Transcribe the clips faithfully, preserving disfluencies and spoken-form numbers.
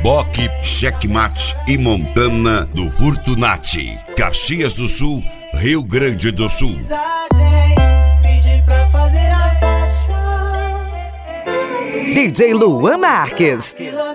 Reboque, Checkmate e Montana do Fortunati. Caxias do Sul, Rio Grande do Sul. D J Luan Marques.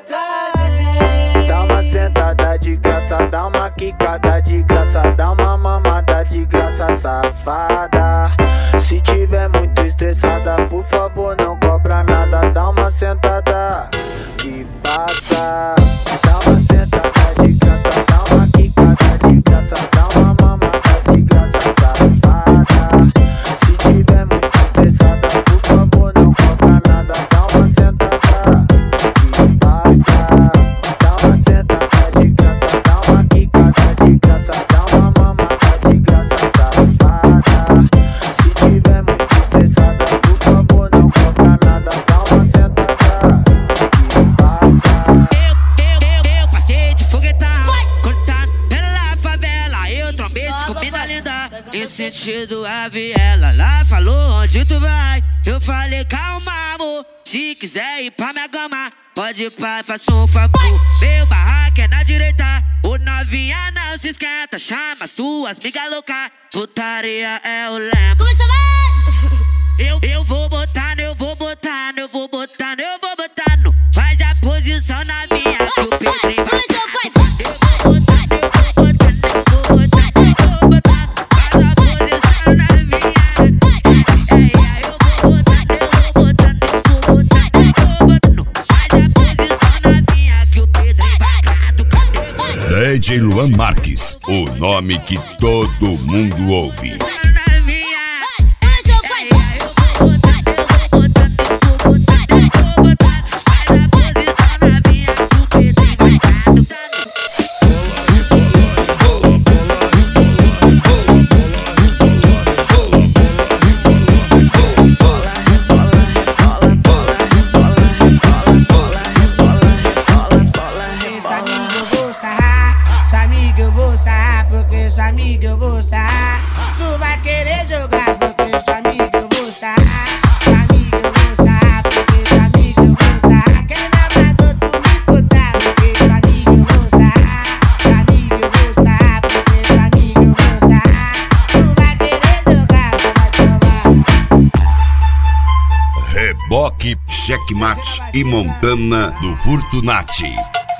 Dá uma sentada de graça, dá uma quicada de graça, dá uma mamada de graça, safada. Se tiver muito estressada, por favor não cobra nada. Dá uma sentada que passa. Dá uma sentada de graça, dá uma quicada de graça, dá uma mamada de graça, safada. Se tiver muito estressada, por favor não cobra nada. Dá uma sentada que passa. Dá uma sentada de graça, dá uma quicada de graça, dá uma mamada de graça, safada. Se tiver muito estressada, por favor não cobra nada. Dá uma sentada que passa. Eu, eu, eu passei de foguetão, cortado pela favela. Eu trombei com mina linda, em sentido a viela. Lá falou onde tu vai, eu falei calma amor. Se quiser ir pra minha gama, pode ir pra, faça um favor. Meu barraco é na direita, o novinha não se esquenta. Chama suas migas loucas, putaria é o lema. Começou, vai! Eu, eu vou botar, eu vou botar, eu vou botar, eu vou botar no. Faz a posição na minha que o Pedrinho vai. Começou, vai! Eu vou botar, eu vou botar, eu vou botar, eu vou botar. Faz a posição na minha. É, é, eu vou botar, eu vou botar, eu vou botar, eu vou botar no. Faz a posição na minha que o Pedrinho vai catucar. D J Luan Marques, o nome que todo mundo ouve. Porque sua amiga eu vou sarrar. Tu vai querer jogar porque sua amiga eu vou sarrar. Sua amiga eu vou sarrar porque sua amiga eu vou sarrar. Quem não mandou tu me escutar porque sua amiga eu vou sarrar. Sua amiga eu vou sarrar porque sua amiga eu vou sarrar. Tu vai querer jogar, vai tomar. Reboque, Checkmate e Montana do Fortunati.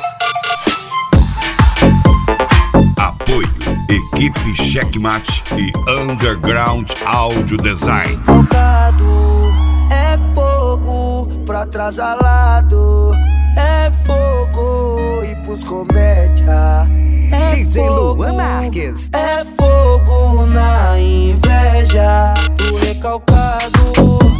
Apoio, equipe Checkmate e Underground Audio Design. Calcado é fogo, pra trás alado é fogo e pros comédia é D J fogo, Luan Marques. é fogo na inveja do recalcado.